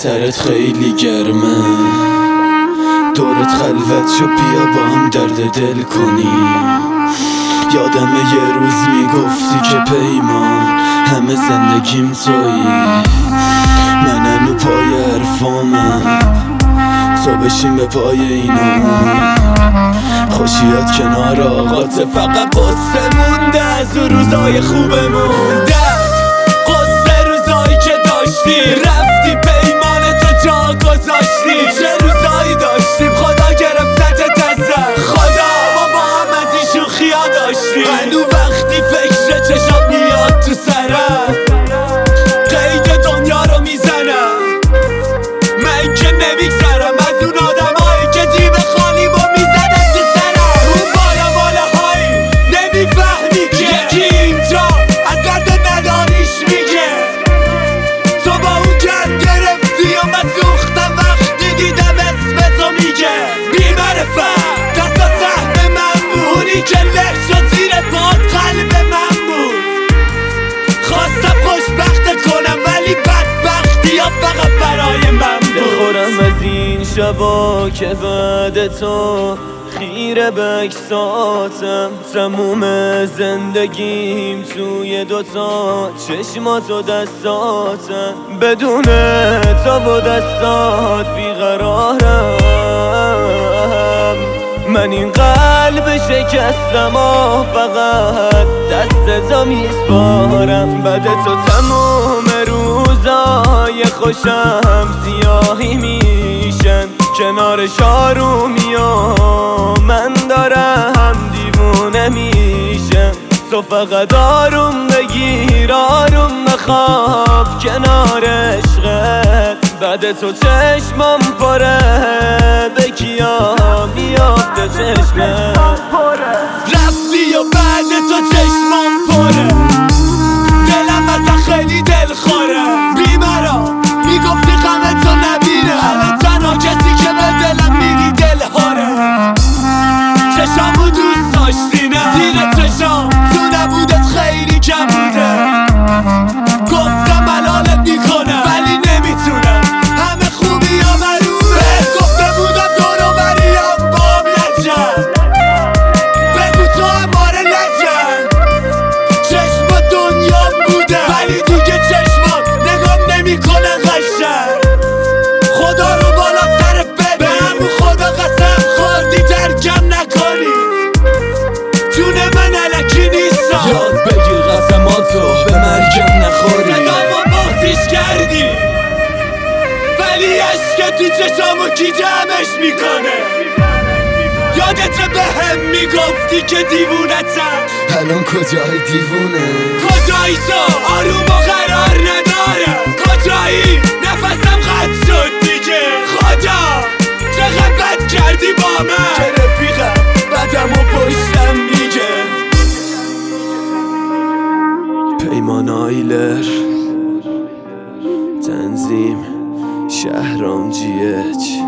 سرت خیلی گرمه، دورت خلوت شو بیا با هم درد دل کنی. یادم یه روز میگفتی که پیمان همه زندگیم تویی، من هنو پای حرفامم تو بشین به پای اینو. خوشیات کنار آقاته، فقط قصه مونده از اون روزای خوبمون. درد قصه روزایی که داشتی، رفتی پیمان تو جا گذاشتی. چه روزایی داشتیم خدا گرفتت ازم، خدا ما با هم از این شوخیا داشتیم. هنو وقتی فکر چشام میاد تو سرم، قید دنیا رو میزنم. من که نمیگذرم از اون آدمایی که جیب خالیمو میزنن تو سرم. اون بالا هایی نمیفهمی که یکی اینجا از درد نداریش میگه. تو با اون گرد گرفتی و من سوختم وقتی دیدم اسم تو میگه. بی‌معرفت دستا سهم من بود، اونی که له شد زیر پات قلب من بود. خواستم خوشبخت کنم ولی بدبختی ها فقط برای من بود. دلخورم از این شبا که بعد تو خیره به اکساتم. تموم زندگیم توی دوتا چشمات و دستاتم. بدون تو و دستات بیقرارم. من این قلب شکستم و فقط دست تو میسپارم. بعد تو تموم روزای خوشم سیاهی میشن. کنار شارومی و من دارم دیوونه میشم. تو فقط آروم بگیر آروم بخواب کنار عشقت. بعد تو چشمم پره به کیا بیافته چشمت. رفتی و بعد تو چشمم پره، دلم ازت خیلی دلخوره. بیمارا میگفتی غم تو نمیره، الان تنها کسی که به دلم میگی دلهاره. چشامو دوست داشتی نه زیر چشام تو نبودت خیلی کم بوده. گفتم حلالت میکنم ولی نمیتونم، همه خوبی ها مرونه. بهت گفته بودم دورو بریم بام نجن، بگو تو هماره نجن. چشم دنیام بوده ولی دیگه چشمات نگام نمیکنن قشنگ. خدا رو بالا سرت بده، به همون خدا قسم خوردی ترکم نکنی. جون من الکی نیستم، یاد بگیر قسماتو به مرگم نخوری. صدامو بازیش کردی ولی عشق تو چشامو کی جمعش میکنه. یادت به هم میگفتی که دیوونتم، الان کجای دیوونه؟ کجایی تو؟ آروم و قرار ندارم. کجایی؟ نفسم قطع شد دیگه. خدا چقدر بد کردی با من که رفیقم بدم و پشتم میگه. پیمان آیلر، تنظیم شهرام GH.